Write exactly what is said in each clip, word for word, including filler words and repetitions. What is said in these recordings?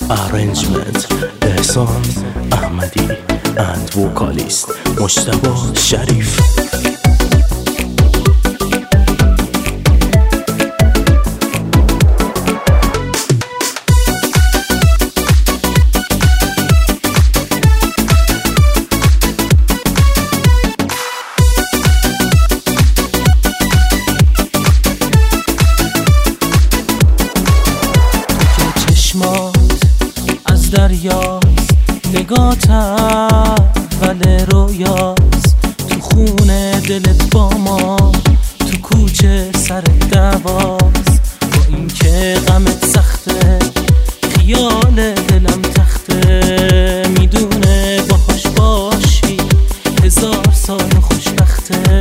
Arrangement احسان احمدی and vocalist مجتبی شریف. از دریاست نگات اول رویاست، تو خونه دلت با ما، تو کوچه سر دواست. با این که غمت سخته خیال دلم تخته، میدونه باهاش باشی هزار سال خوشبخته.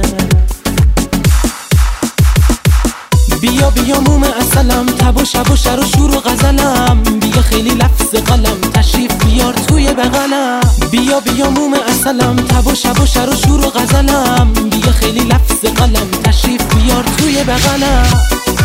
بیا بیا موم اصلم، تب و شب و شر و شور و غزلم، بیا خیلی لفظ قلم تشریف بیار توی بغلم. بیا بیا موم اصلم، تب و شب و شر و شور و غزلم، بیا خیلی لفظ قلم تشریف بیار توی بغلم.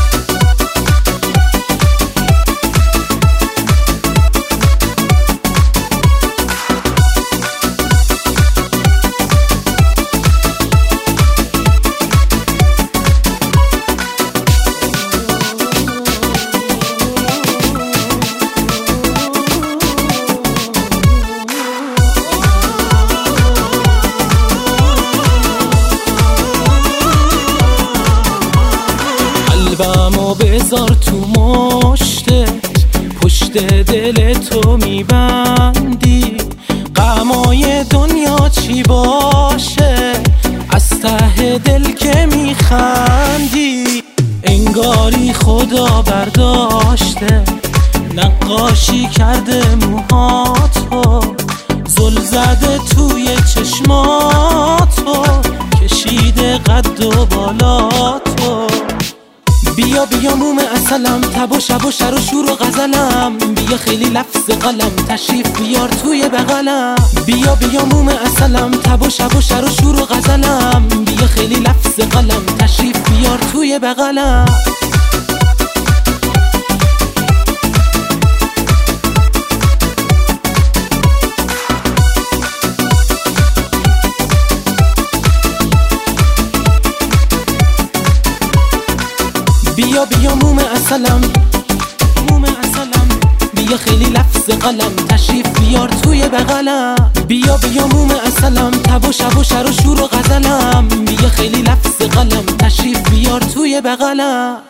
قلبمو بذار تو مشتت، پشت دل تو میبندی، غمای دنیا چی باشه از ته دل که میخندی. انگاری خدا برداشته نقاشی کرده موهاتو، زل زده توی چشماتو، کشیده قد و بالاتو. بیا بیا موم اصلم، تب و شب و شر و شور و غزلم، بیا خیلی لفظ قلم تشریف بیار توی بغلم. بیا بیا موم اصلم، تب و شب و شر و شور و غزلم، بیا خیلی لفظ قلم تشریف بیار توی بغلم. بیا بیا موم اصلم، موم اصلم، بیا خیلی لفظ قلم تشریف بیار توی بغلم. بیا بیا موم اصلم، تب و شب و شر و شور و غزلم، بیا خیلی لفظ قلم تشریف بیار توی بغلم.